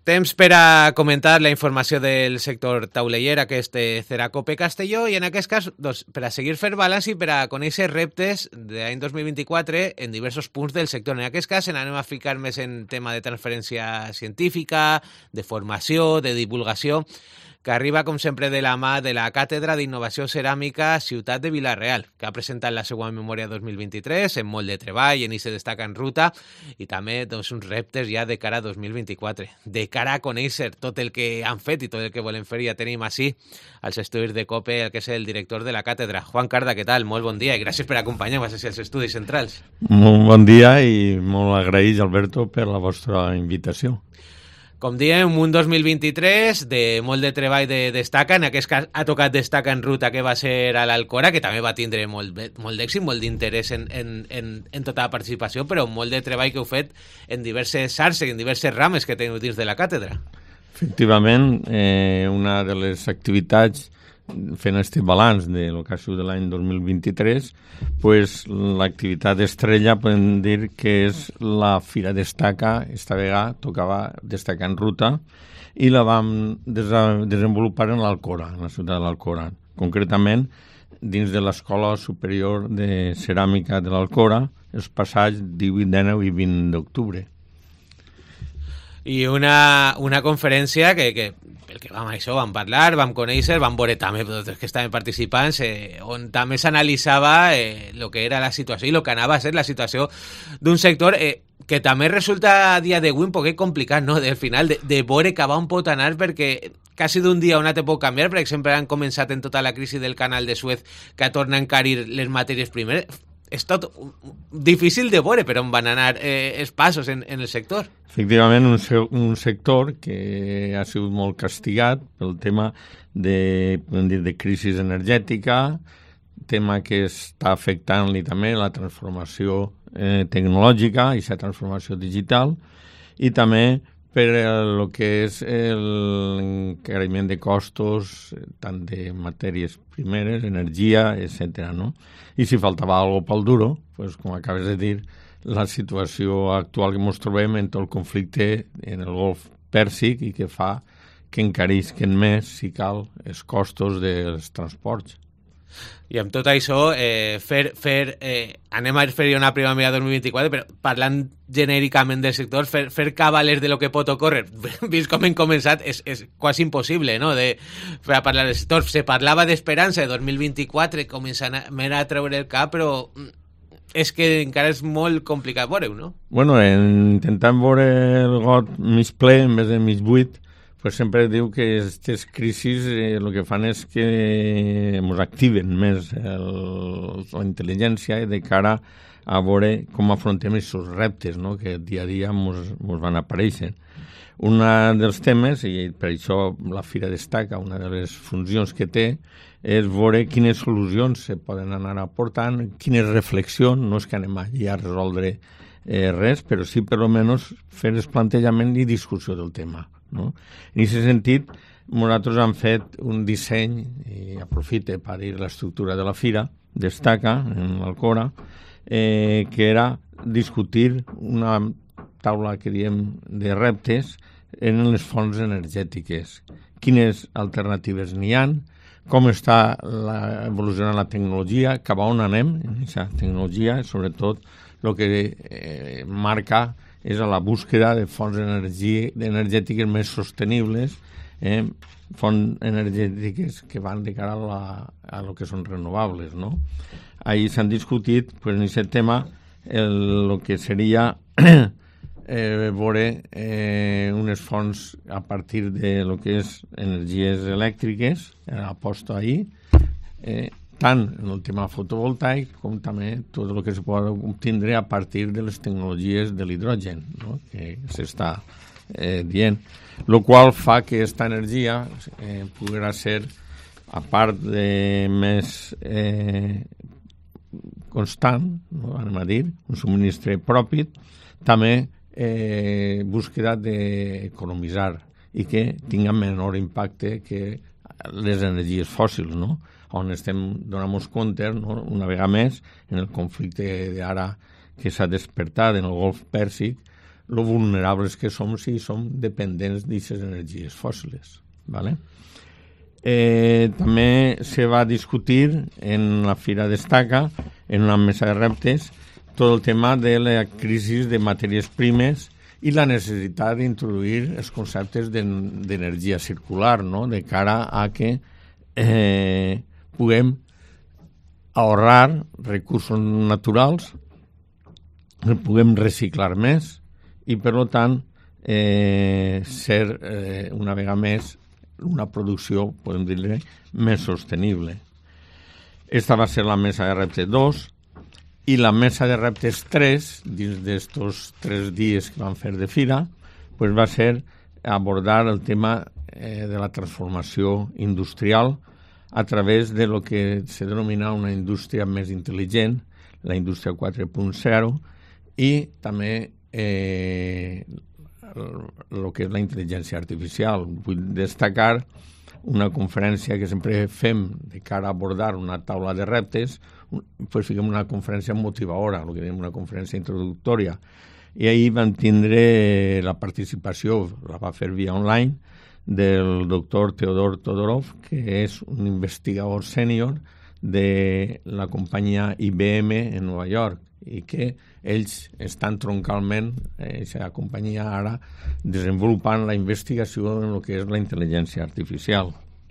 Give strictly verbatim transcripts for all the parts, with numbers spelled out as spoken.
Temps per a comentar la informació del sector tauleller, aquest Ceracope Castelló, i en aquest cas, doncs, per a seguir fer balanç i per a conèixer reptes de l'any dos mil vint-i-quatre en diversos punts del sector. En aquest cas, en anem a ficar més en tema de transferència científica, de formació, de divulgació, que arriba, com sempre, de la mà de la Càtedra d'Innovació Ceràmica Ciutat de Vila-real, que ha presentat la seva memòria dos mil vint-i-tres en molt de treball, en i se destaca en ruta, i també doncs, uns reptes ja de cara a dos mil vint-i-quatre. De cara a conèixer tot el que han fet i tot el que volen fer, ja tenim així als estudis de COPE, el que és el director de la càtedra. Juan Carda, què tal? Molt bon dia i gràcies per acompanyar-nos als estudis centrals. Molt bon dia i molt agraït, Alberto, per la vostra invitació. Com diem, un dos mil vint-i-tres de molt de treball de destaca, en aquest cas ha tocat destaca en ruta que va ser a l'Alcora, que també va tindre molt, molt d'èxit, molt d'interès en, en, en, en tota la participació, però molt de treball que heu fet en diverses arts, en diverses rames que teniu dins de la càtedra. Efectivament, eh, una de les activitats, fent aquest balanç de lo que ha sigut de l'any dos mil vint-i-tres, pues, l'activitat estrella podem dir que és la Fira Destaca. Esta vegada tocava destacar en ruta i la vam des desenvolupar en l'Alcora, en la ciutat de l'Alcora. Concretament, dins de l'Escola Superior de Ceràmica de l'Alcora, els passats divuit, dinou i vint d'octubre. I una, una conferència que, que pel que vam això, vam parlar, vam conèixer, vam veure també tots els que estaven participants, eh, on també s'analitzava eh, el que era la situació i el que anava a ser la situació d'un sector eh, que també resulta a dia d'avui un poquet complicat, no? Del final, de, de veure cap on pot anar, perquè quasi d'un dia a un altre pot canviar. Per exemple, han començat en tota la crisi del canal de Suez que torna a encarir les matèries primeres. És tot difícil de veure per on van anar eh, els passos en, en el sector. Efectivament, un, se un sector que ha sigut molt castigat pel tema de, podem dir, de crisi energètica, tema que està afectant-li també la transformació eh, tecnològica i la transformació digital, i també per el que és l'encariment de costos, tant de matèries primeres, energia, etcètera, no? I si faltava alguna cosa pel duro, pues, com acabes de dir, la situació actual que ens trobem en tot el conflicte en el Golf Pèrsic i que fa que encarisquen més, si cal, els costos dels transports. I amb tot això, eh, fer, fer, eh, anem a fer una primavera dos mil vint-i-quatre, però parlant genèricament del sector, fer, fer cabalers de lo que pot ocórrer, vist com hem començat, és, és quasi impossible, no?, de, per a parlar del sector. Se parlava d'esperança de dos mil vint-i-quatre, començant a, a treure el cap, però és que encara és molt complicat veure-ho, no? Bueno, intentant veure el got mig ple en vez de mig buit, pues sempre diu que aquestes crisis eh, el que fan és que ens activen més el, la intel·ligència de cara a veure com afrontem aquests reptes, no?, que dia a dia ens van apareixent. Un dels temes, i per això la Fira Destaca, una de les funcions que té, és veure quines solucions se poden anar aportant, quines reflexions, no és que anem allà a resoldre eh, res, però sí per almenys fer el plantejament i discussió del tema, no? En aquest sentit, nosaltres hem fet un disseny, i aprofite per dir l'estructura de la Fira Destaca, en l'Alcora, eh, que era discutir una taula que diem de reptes en les fonts energètiques. Quines alternatives n'hi ha, com està la, evolucionant la tecnologia, cap a on anem en aquesta tecnologia, sobretot el que eh, marca és a la búsqueda de fonts energètiques més sostenibles, eh, fonts energètiques que van de cara a, la, a lo que són renovables, no? Ahí s'han discutit, pues, en aquest tema, el, el que seria eh, veure eh, unes fonts a partir de lo que és energies elèctriques, aposto ahí, eh, tant en el tema fotovoltaic com també tot el que es pot obtindre a partir de les tecnologies de l'hidrogen, no?, que s'està eh, dient, el qual fa que aquesta energia eh, podrà ser, a part de més eh, constant, no?, anem a dir, un subministre propi, també eh, búsqueda d'economitzar i que tinga menor impacte que les energies fòssils, no?, on estem donant-nos compte, no?, una vegada més, en el conflicte d'ara que s'ha despertat en el Golf Pèrsic, lo vulnerables que som si som dependents d'aquestes energies fòssils. ¿Vale? Eh, també se va discutir en la Fira Destaca, en una mesa de reptes, tot el tema de la crisi de matèries primes i la necessitat d'introduir els conceptes d'energia circular, no? De cara a que eh, puguem ahorrar recursos naturals, puguem reciclar més i, per tant, eh, ser eh, una vegada més una producció, podem dir-ne, més sostenible. Esta va ser la mesa de reptes dos i la mesa de reptes tres, dins d'estos tres dies que van fer de fira, pues va ser abordar el tema eh, de la transformació industrial a través de lo que se denomina una indústria més intel·ligent, la indústria quatre punt zero, i també eh, el que és la intel·ligència artificial. Vull destacar una conferència que sempre fem de cara a abordar una taula de reptes, pues fiquem una conferència motivadora, el que diem una conferència introductòria. I ahir vam tindre la participació, la va fer via online, del doctor Teodor Todorov, que és un investigador sènior de la companyia I B M en Nova York, i que ells estan troncalment, aquesta eh, companyia ara, desenvolupant la investigació en el que és la intel·ligència artificial.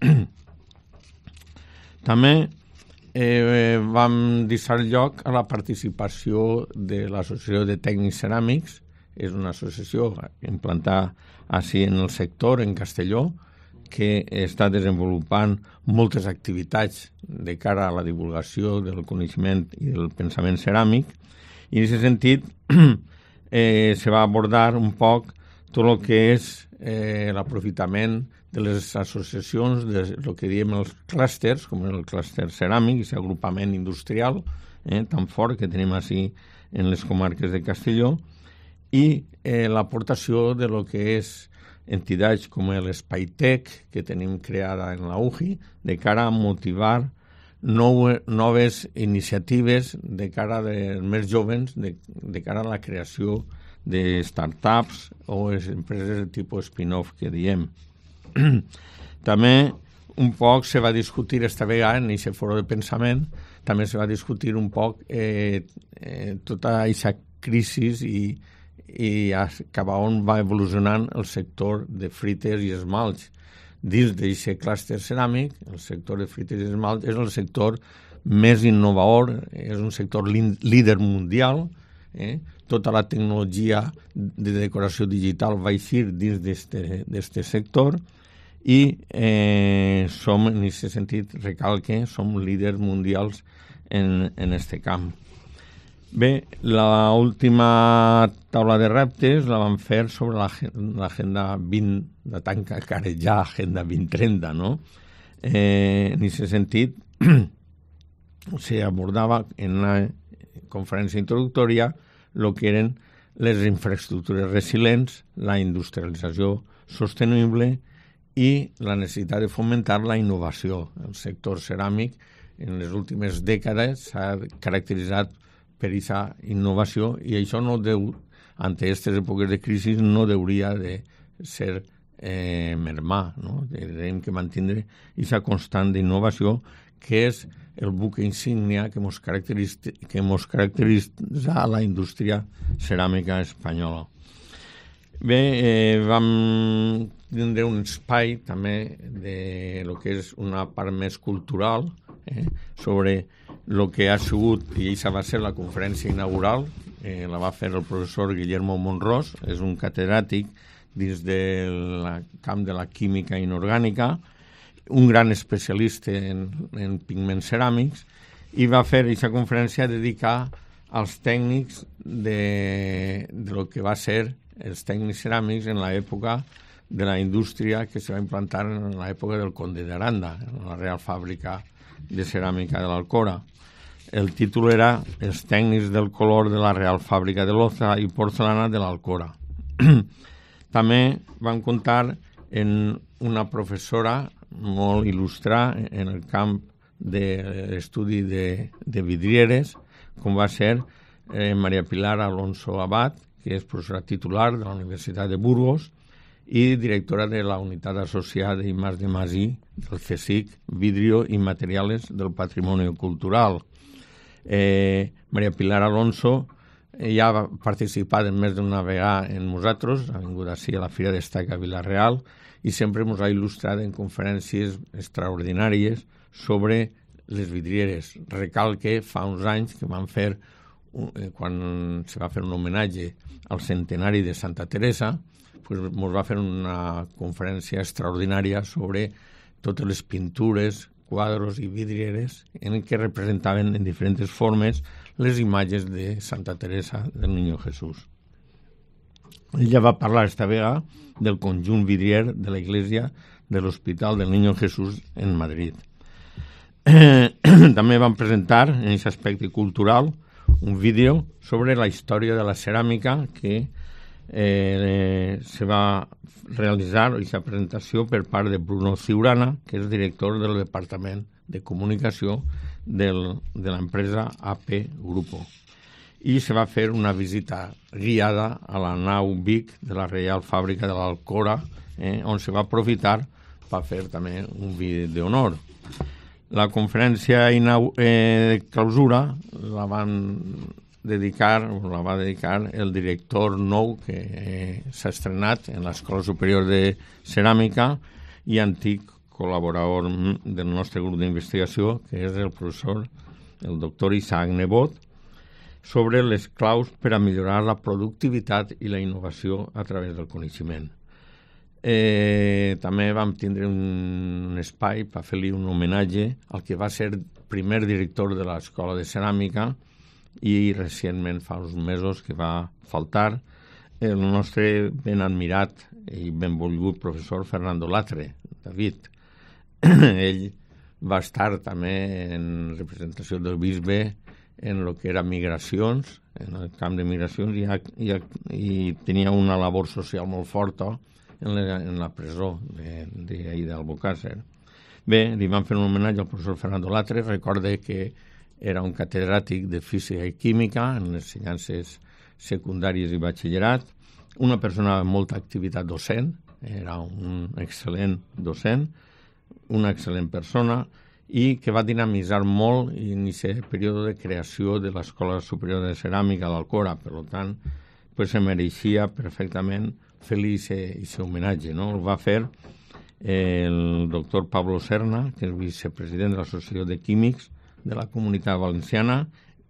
També eh, vam deixar lloc a la participació de l'Associació de Tècnics Ceràmics, és una associació implantada així en el sector, en Castelló, que està desenvolupant moltes activitats de cara a la divulgació del coneixement i del pensament ceràmic, i en aquest sentit eh, se va abordar un poc tot el que és eh, l'aprofitament de les associacions, de el que diem els clústers, com el clúster ceràmic, aquest agrupament industrial eh, tan fort que tenim així en les comarques de Castelló, i eh, l'aportació de lo que és entitats com l'Espaitec, que tenim creada en la U J I, de cara a motivar nou, noves iniciatives de cara dels més jovens, de, de cara a la creació de startups o empreses de tipus spin-off que diem. També un poc se va discutir esta vegada en aquest foro de pensament, també se va discutir un poc eh, eh, tota aquesta crisi i i cap a on va evolucionant el sector de frites i esmalts. Dins d'aquest clúster ceràmic, el sector de frites i esmalts és el sector més innovador, és un sector líder mundial, eh? Tota la tecnologia de decoració digital va eixir dins d'aquest sector i eh, som, en aquest sentit, recalque, som líders mundials en, en este camp. Bé, l'última taula de reptes la van fer sobre l'agenda vint, de tant que encara ja agenda vint trenta, no? Eh, en aquest sentit, s'abordava en una conferència introductòria el que eren les infraestructures resilients, la industrialització sostenible i la necessitat de fomentar la innovació. El sector ceràmic en les últimes dècades s'ha caracteritzat per aquesta innovació, i això no deu, ante aquestes èpoques de crisi, no hauria de ser eh, mermar, no? Hem que mantenir aquesta constant d'innovació, que és el buc insígnia que ens caracteritza, que ens caracteritza la indústria ceràmica espanyola. Bé, eh, vam tindre un espai també de lo que és una part més cultural, eh, sobre el que ha sigut, i aquesta va ser la conferència inaugural, eh, la va fer el professor Guillermo Monrós, és un catedràtic dins del camp de la química inorgànica, un gran especialista en, en pigments ceràmics, i va fer aquesta conferència dedicada als tècnics de, de lo que va ser els tècnics ceràmics en l'època de la indústria que se va implantar en l'època del Conde de Aranda, en la Real Fàbrica de Ceràmica de l'Alcora. El títol era Els tècnics del color de la Real Fàbrica de Loza i Porcelana de l'Alcora. També van comptar en una professora molt il·lustrada en el camp de l'estudi de, de vidrieres, com va ser eh, Maria Pilar Alonso Abad, que és professora titular de la Universitat de Burgos i directora de la unitat associada I más de más I del CSIC, Vidrio i Materiales del Patrimonio Cultural. Eh, Maria Pilar Alonso eh, ja ha participat més d'una vegada en nosaltres, ha vingut així a la Fira d'Estaca a Vila-real i sempre ens ha il·lustrat en conferències extraordinàries sobre les vidrieres. Recalque fa uns anys que van fer, quan se va fer un homenatge al centenari de Santa Teresa, pues ens va fer una conferència extraordinària sobre totes les pintures, quadros i vidrieres en què representaven en diferents formes les imatges de Santa Teresa del Niño Jesús. Ella va parlar esta vegada del conjunt vidrier de la Iglesia de l'Hospital del Niño Jesús en Madrid. També van presentar, en aquest aspecte cultural, un vídeo sobre la història de la ceràmica que eh, se va realitzar aquesta presentació per part de Bruno Ciurana, que és director del Departament de Comunicació del, de l'empresa A P Grupo. I se va fer una visita guiada a la nau Vic de la Reial Fàbrica de l'Alcora, eh, on se va aprofitar per fer també un vídeo d'honor. La conferència inau- eh, de clausura la van dedicar, o la va dedicar el director nou que eh, s'ha estrenat en l'Escola Superior de Ceràmica i antic col·laborador del nostre grup d'investigació, que és el professor, el doctor Isaac Nebot, sobre les claus per a millorar la productivitat i la innovació a través del coneixement. Eh, també vam tindre un, un espai per fer-li un homenatge al que va ser primer director de l'Escola de Ceràmica i recentment, fa uns mesos, que va faltar, el nostre ben admirat i benvolgut professor Fernando Latre, David. Ell va estar també en representació del bisbe en el que era migracions, en el camp de migracions, i, i, i tenia una labor social molt forta en la, en la presó d'ahir d'Albocàsser. Bé, li van fer un homenatge al professor Fernando Latre. Recorde que era un catedràtic de física i química en les ensenyances secundàries i batxillerat, una persona amb molta activitat docent, era un excel·lent docent, una excel·lent persona, i que va dinamitzar molt en aquest període de creació de l'Escola Superior de Ceràmica d'Alcora. Per tant, pues, se mereixia perfectament fer-li aquest homenatge, no? El va fer el doctor Pablo Serna, que és vicepresident de l'Associació de Químics de la Comunitat Valenciana,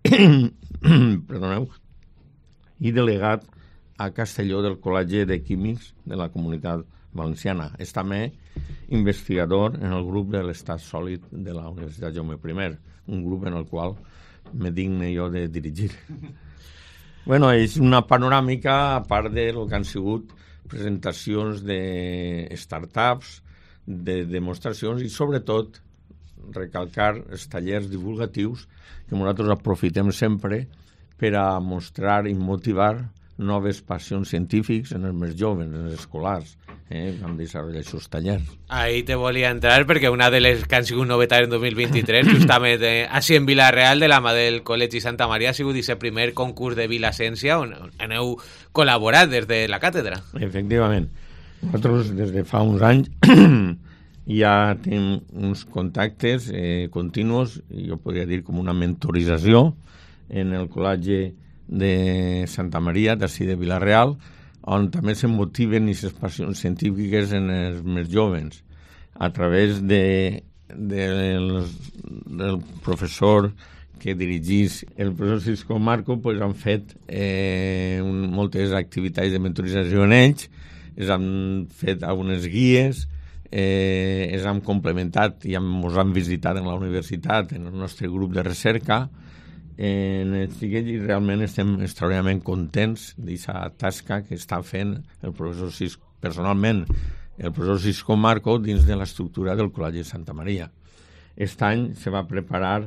perdoneu, i delegat a Castelló del Col·legi de Químics de la Comunitat Valenciana. És també investigador en el grup de l'Estat Sòlid de la Universitat Jaume I, un grup en el qual me digne jo de dirigir. Bueno, és una panoràmica, a part de lo que han sigut presentacions de startups, de demostracions i, sobretot, recalcar els tallers divulgatius que nosaltres aprofitem sempre per a mostrar i motivar noves passions científics en els més joves, en els escolars. Eh? Vam desenvolupar aquests tallers. Ahí te volia entrar, perquè una de les que han sigut novetats en dos mil vint-i-tres, justament eh, així en Vila-real, de la mà del Col·legi Santa Maria, ha sigut aquest primer concurs de Vilaciència on aneu col·laborat des de la càtedra. Efectivament. Nosaltres, des de fa uns anys, ja tenim uns contactes eh, continus, jo podria dir com una mentorització, en el Col·legi de Santa Maria, d'ací de Vila-real, on també se motiven aquestes passions científiques en els més joves, a través de, de els, del professor que dirigís el professor Cisco Marco, pues, han fet eh, un, moltes activitats de mentorització en ells, es han fet algunes guies, eh, es han complementat i ens han visitat en la universitat, en el nostre grup de recerca, en el Tiguell, i realment estem extraordinàriament contents d'aquesta tasca que està fent el professor Cisco, personalment, el professor Cisco Marco dins de l'estructura del Col·legi de Santa Maria. Aquest any se va preparar,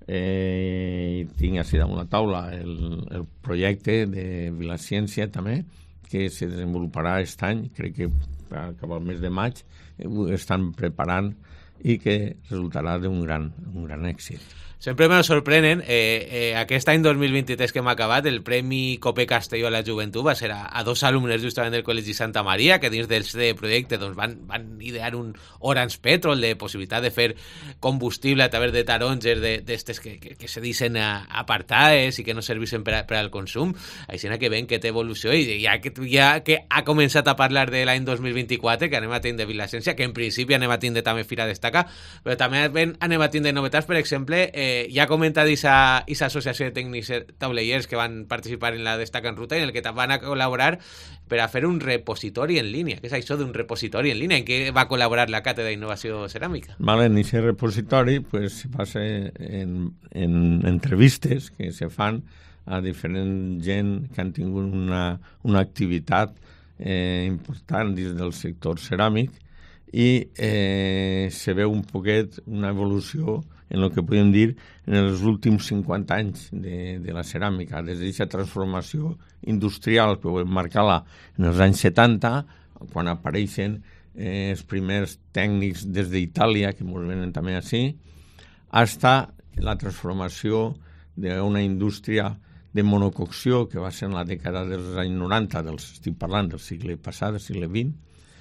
eh, tinc així damunt la taula, el, el projecte de Vilaciència també, que se desenvoluparà aquest any, crec que cap al mes de maig, estan preparant i que resultarà d'un gran, un gran èxit. Sempre me sorprenen. Eh, eh, aquest any dos mil vint-i-tres que hem acabat, el Premi Cope Castelló a la Joventut va ser a, a dos alumnes justament del Col·legi Santa Maria, que dins del projecte doncs, van, van idear un Orange Petrol de possibilitat de fer combustible a través de taronges d'estes que, que, que se dicen apartades i que no servissen per, a, per al consum. Així que ven que té evolució i ja que, ja que ha començat a parlar de l'any dos mil vint-i-quatre, que anem a tindre Vilasencia, que en principi anem a tindre també Fira Destaca, però també anem a tindre novetats, per exemple, Eh, ja ha comentat aquesta associació de tècnics taulellers que van participar en la Destaca en Ruta, en el que van a col·laborar per a fer un repositori en línia. Què és això d'un repositori en línia? En què va col·laborar la Càtedra d'Innovació Ceràmica? Vale, en aquest repositori pues, se passa en, en entrevistes que se fan a diferent gent que han tingut una, una activitat eh, important dins del sector ceràmic i eh, se veu un poquet una evolució en el que podem dir en els últims cinquanta anys de, de la ceràmica, des d'aquesta transformació industrial que vam marcar-la en els anys setanta, quan apareixen eh, els primers tècnics des d'Itàlia, que ens venen també així, hasta la transformació d'una indústria de monococció que va ser en la dècada dels anys noranta, dels, estic parlant del segle passat, del segle vint,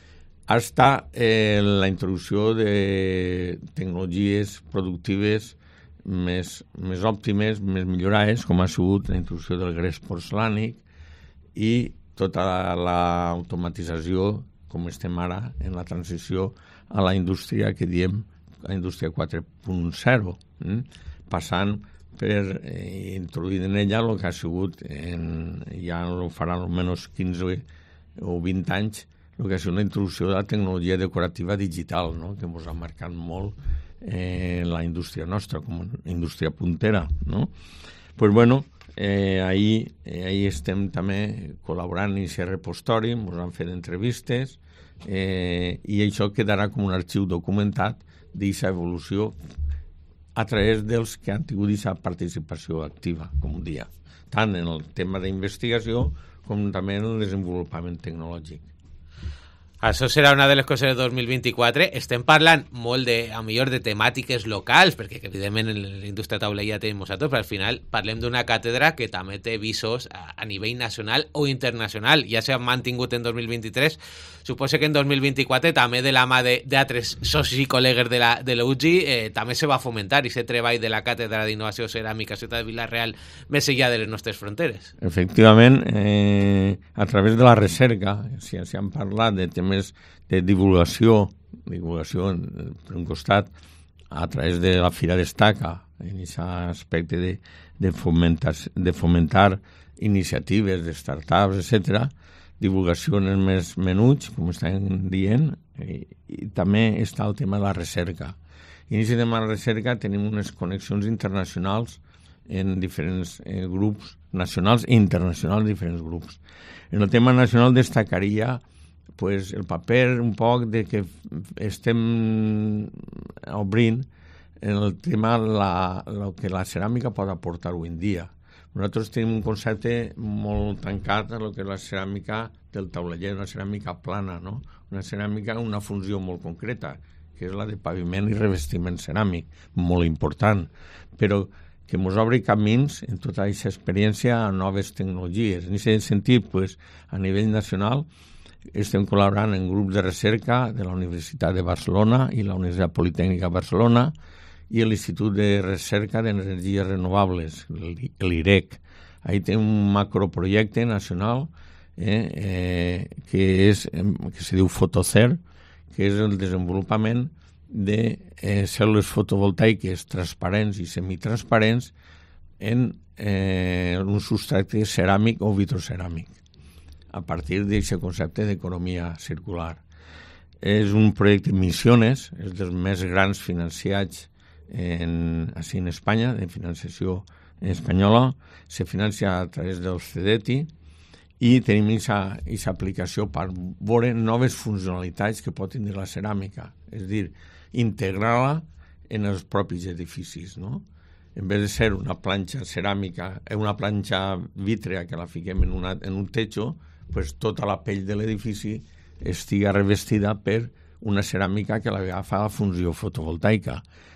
hasta eh, la introducció de tecnologies productives més, més òptimes, més millorades, com ha sigut la introducció del gres porcelànic i tota l'automatització, com estem ara, en la transició a la indústria que diem la indústria quatre punt zero, eh? Passant per eh, introduir en ella el que ha sigut, en, ja ho farà almenys quinze o vint anys, el que ha sigut la introducció de la tecnologia decorativa digital, no? Que ens ha marcat molt eh, la indústria nostra, com a indústria puntera, no? Pues bueno, eh, ahí, eh, ahí estem també col·laborant en aquest repostori, ens han fet entrevistes eh, i això quedarà com un arxiu documentat d'aquesta evolució a través dels que han tingut aquesta participació activa, com un dia, tant en el tema d'investigació com també en el desenvolupament tecnològic. Això serà una de les coses de dos mil vint-i-quatre. Estem parlant molt de, a millor, de temàtiques locals, perquè evidentment en la indústria taulella tenim nosaltres, però al final parlem d'una càtedra que també té visos a, a nivell nacional o internacional. Ja s'ha mantingut en dos mil vint-i-tres, suposo que en dos mil vint-i-quatre també de la mà d'altres socis i col·legues de la, de l'U G I eh, també se va fomentar aquest treball de la Càtedra d'Innovació Ceràmica Ciutat de Vila-real més enllà de les nostres fronteres. Efectivament, eh, a través de la recerca, si, si han parlat de temes de divulgació, divulgació per un costat, a través de la Fira Destaca, en aquest aspecte de, de, fomentar, de fomentar iniciatives de startups, etcètera, divulgació en els més menuts, com estan dient, i, i també està el tema de la recerca. I en aquest tema de la recerca tenim unes connexions internacionals en diferents eh, grups nacionals i internacionals, diferents grups. En el tema nacional destacaria pues, el paper un poc de que estem obrint en el tema la, lo que la ceràmica pot aportar avui en dia. Nosaltres tenim un concepte molt tancat a lo que és la ceràmica del tauleller, una ceràmica plana, no? Una ceràmica amb una funció molt concreta, que és la de paviment i revestiment ceràmic, molt important, però que ens obri camins en tota aquesta experiència a noves tecnologies. En aquest sentit, pues, a nivell nacional, estem col·laborant en grups de recerca de la Universitat de Barcelona i la Universitat Politècnica de Barcelona i l'Institut de Recerca d'Energies Renovables, l'I R E C. Ahí té un macroprojecte nacional eh, eh, que, és, que se diu Fotocer, que és el desenvolupament de eh, cèl·lules fotovoltaiques transparents i semitransparents en eh, un substracte ceràmic o vitroceràmic, a partir d'aquest concepte d'economia circular. És un projecte Missiones, és dels més grans financiats en, així en Espanya, de financiació espanyola, se financia a través del CEDETI i tenim aquesta aplicació per veure noves funcionalitats que pot tenir la ceràmica, és a dir, integrar-la en els propis edificis, no? En vez de ser una planxa ceràmica, una planxa vítrea que la fiquem en, una, en un techo, pues tota la pell de l'edifici estiga revestida per una ceràmica que la fa la funció fotovoltaica.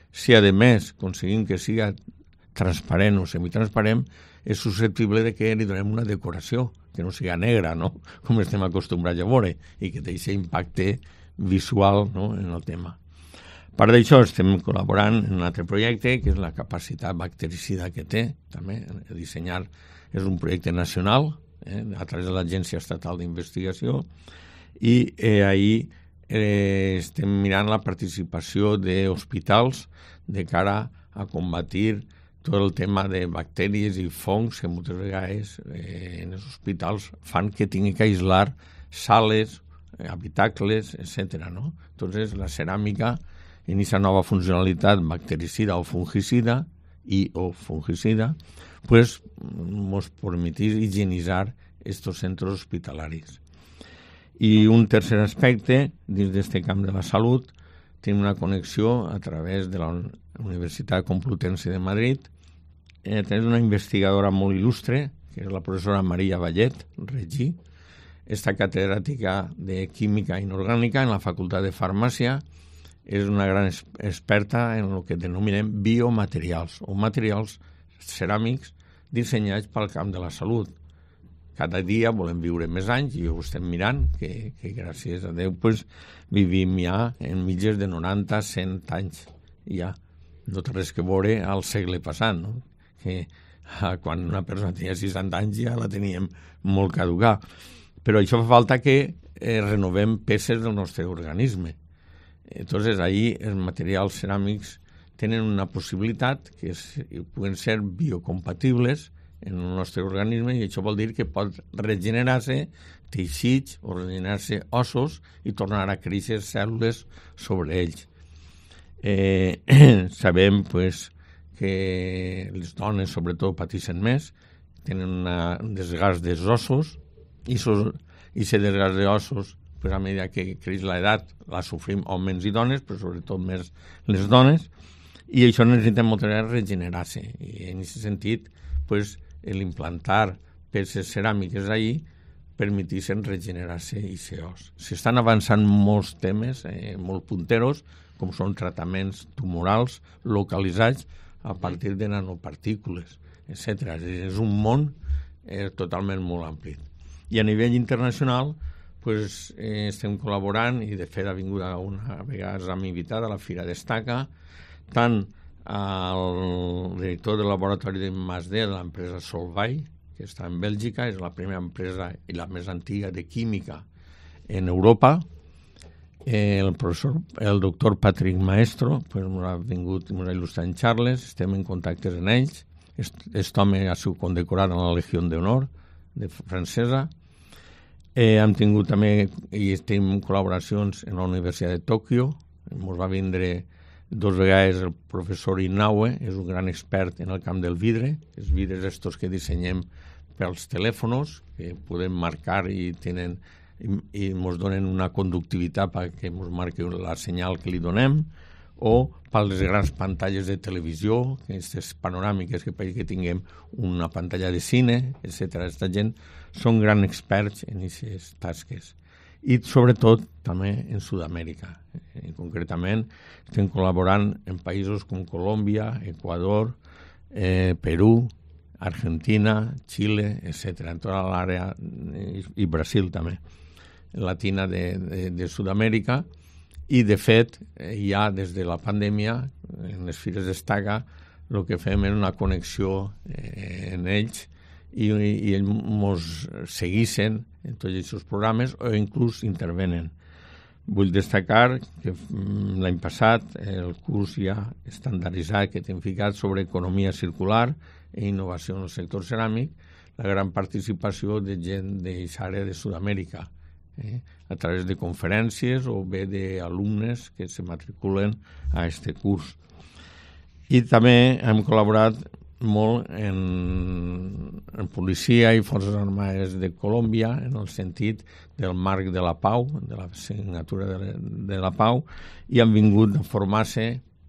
si a més aconseguim que siga transparent o semitransparent, és susceptible de que li donem una decoració, que no siga negra, no? Com estem acostumbrats a veure, i que té aquest impacte visual, no?, en el tema. A part d'això, estem col·laborant en un altre projecte, que és la capacitat bactericida que té, també, a dissenyar. És un projecte nacional, eh, a través de l'Agència Estatal d'Investigació, i eh, ahir eh, estem mirant la participació d'hospitals de cara a combatir tot el tema de bacteris i fongs que moltes vegades eh, en els hospitals fan que tingui que aïslar sales, eh, habitacles, etcètera, no? Entonces, la ceràmica, en aquesta nova funcionalitat bactericida o fungicida, i o fungicida, pues nos permetís higienitzar estos centres hospitalaris. I un tercer aspecte, dins d'aquest camp de la salut, tenim una connexió a través de la Universitat Complutense de Madrid. Eh, tenim una investigadora molt il·lustre, que és la professora Maria Vallet Regí, esta catedràtica de Química Inorgànica en la Facultat de Farmàcia. És una gran experta en el que denominem biomaterials o materials ceràmics dissenyats pel camp de la salut. Cada dia volem viure més anys i ho estem mirant, que, que gràcies a Déu pues, vivim ja en mitges de noranta a cent anys. Ja no té res que veure al segle passat, no? Que ah, quan una persona tenia seixanta anys ja la teníem molt caducar. Però això fa falta que eh, renovem peces del nostre organisme. Entonces, ahí els materials ceràmics tenen una possibilitat que és, poden ser biocompatibles en el nostre organisme, i això vol dir que pot regenerar-se teixits o regenerar-se ossos i tornar a créixer cèl·lules sobre ells. Eh, sabem pues, que les dones, sobretot, pateixen més, tenen una, un desgast dels ossos, i aquest desgast d'ossos, pues, a mesura que creix l'edat, la sofrim homes i dones, però sobretot més les dones, i això necessita moltes vegades regenerar-se. I en aquest sentit, pues, l'implantar peces ceràmiques ahí permetixen regenerar-se i ser os. S'estan avançant molts temes, eh, molt punteros, com són tractaments tumorals localitzats a partir de nanopartícules, etcètera. És un món eh, totalment molt ampli. I a nivell internacional, pues, eh, estem col·laborant, i de fet ha vingut una vegada amb invitada a la Fira Destaca, tant el director del laboratori de I+D de l'empresa Solvay, que està en Bèlgica, és la primera empresa i la més antiga de química en Europa. Eh, el professor, el doctor Patrick Maestro, pues, ha vingut i ens ha il·lustrat en xarles, estem en contactes amb ells. Aquest home ha sigut condecorat en la Legió d'Honor de francesa. Eh, hem tingut també i tenim col·laboracions en la Universitat de Tòquio. Ens va vindre dos vegades el professor Inaue, és un gran expert en el camp del vidre, els vidres estos que dissenyem pels telèfons, que podem marcar i tenen i, i ens donen una conductivitat perquè ens marqui la senyal que li donem, o per les grans pantalles de televisió, aquestes panoràmiques que per que tinguem una pantalla de cine, etcètera. Aquesta gent són grans experts en aquestes tasques. I sobretot també en Sud-amèrica. Eh, concretament estem col·laborant en països com Colòmbia, Equador, eh, Perú, Argentina, Xile, etcètera, en tota l'àrea, i, i Brasil també, latina de, de, de Sud-amèrica. I de fet, eh, ja des de la pandèmia, en les Fires Destaca, el que fem és una connexió eh, en ells, i, i ells ens segueixen en tots aquests programes o inclús intervenen. Vull destacar que l'any passat el curs ja estandarditzat que t'hem ficat sobre economia circular i innovació en el sector ceràmic, la gran participació de gent d'aquesta àrea de Sud-amèrica, eh, a través de conferències o bé d'alumnes que se matriculen a aquest curs. I també hem col·laborat molt en, en policia i forces armades de Colòmbia, en el sentit del marc de la pau, de la signatura de, de la pau, i han vingut a formar-se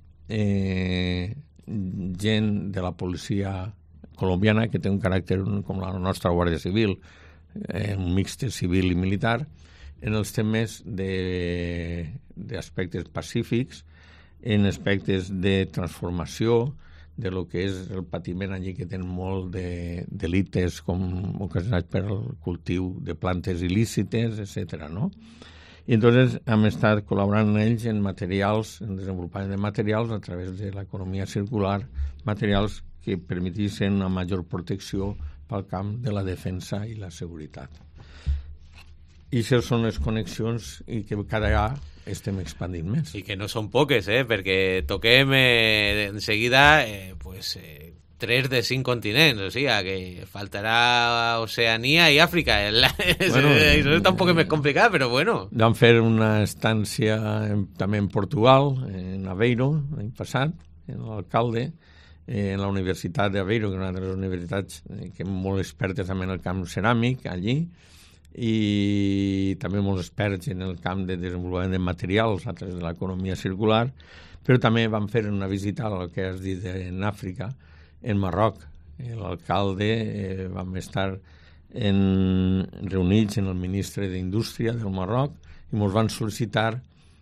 eh, gent de la policia colombiana que té un caràcter com la nostra Guàrdia Civil, eh, un mixte civil i militar, en els temes d'aspectes pacífics, en aspectes de transformació, de lo que és el patiment allí, que tenen molt de delites com ocasionats per el cultiu de plantes il·lícites, etcètera, no? I entonces hem estat col·laborant amb ells en materials, en desenvolupament de materials a través de l'economia circular, materials que permetissin una major protecció pel camp de la defensa i la seguretat. I això són les connexions i que cada vegada estem expandint més. I que no són poques, eh? Perquè toquem eh, en seguida eh, pues, eh, tres de cinc continents, o sigui, que faltarà Oceania i Àfrica. Bueno, això està un poc més complicat, però bueno. Vam fer una estància en, també en Portugal, en Aveiro, l'any passat, en l'alcalde, eh, en la Universitat d'Aveiro, que és una de les universitats eh, que molt expertes també en el camp ceràmic, allí, i també molts experts en el camp de desenvolupament de materials a través de l'economia circular, però també vam fer una visita al que has dit en Àfrica, en Marroc. L'alcalde eh, vam estar en, reunits en el ministre d'Indústria del Marroc i ens van sol·licitar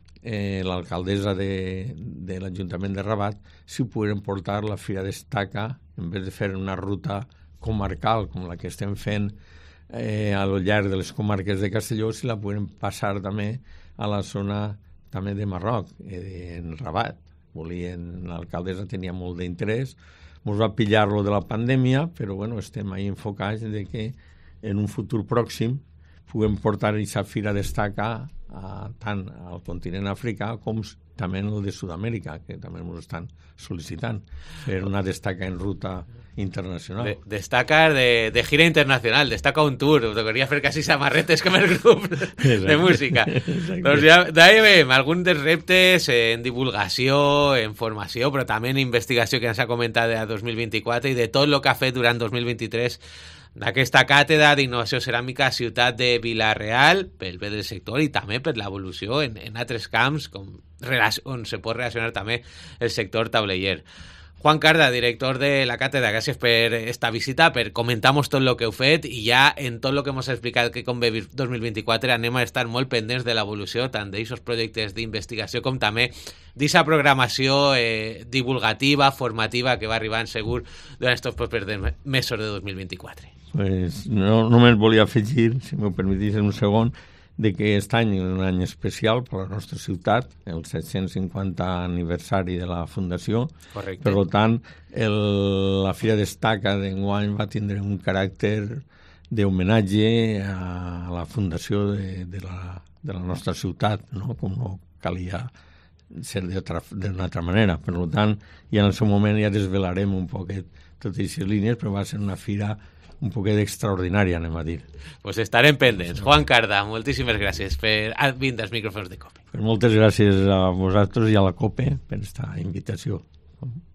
eh, l'alcaldessa de, de l'Ajuntament de Rabat si pogueren portar la Fira d'Estaca, en vez de fer una ruta comarcal com la que estem fent Eh, a lo llarg de les comarques de Castelló, si la podem passar també a la zona també de Marroc, eh, en Rabat. Volien, l'alcaldessa tenia molt d'interès, ens va pillar-lo de la pandèmia, però bueno, estem ahí enfocats de que en un futur pròxim puguem portar aquesta fira d'Estaca a, tant al continent africà com també en el de Sud-amèrica, que també ens estan sol·licitant, fer una destaca en ruta internacional. De, destaca de, de gira internacional, destaca un tour, tocaria fer quasi samarretes com el grup de música. Doncs ja, d'ahí veiem alguns dels reptes en divulgació, en formació, però també en investigació que ens ha comentat de dos mil vint-i-quatre i de tot el que ha fet durant dos mil vint-i-tres d'aquesta càtedra d'innovació ceràmica a Ciutat de Vila-real, pel bé del sector i també per l'evolució en, en altres camps com, on se pot relacionar també el sector tauleller. Juan Carda, director de la càtedra, gràcies per esta visita, per comentar-nos tot el que heu fet i ja en tot el que ens ha explicat que com ve dos mil vint-i-quatre anem a estar molt pendents de l'evolució tant d'aquests projectes d'investigació com també d'aquesta programació eh, divulgativa, formativa que va arribant segur durant aquests propers mesos de dos mil vint-i-quatre. Pues no, només volia afegir, si m'ho permetís un segon, de que aquest any és un any especial per a la nostra ciutat, el set-cents cinquanta aniversari de la Fundació. Correcte. Per tant, el, la Fira d'Estaca d'enguany va tindre un caràcter d'homenatge a la Fundació de, de, la, de la nostra ciutat, no? Com no calia ser d'una altra manera. Per tant, ja en el seu moment ja desvelarem un poquet totes aquestes línies, però va ser una fira un poquet extraordinària, anem a dir. Pues estarem pendents. Juan Carda, moltíssimes gràcies per vindre als micròfons de COPE. Moltes gràcies a vosaltres i a la COPE per esta invitació.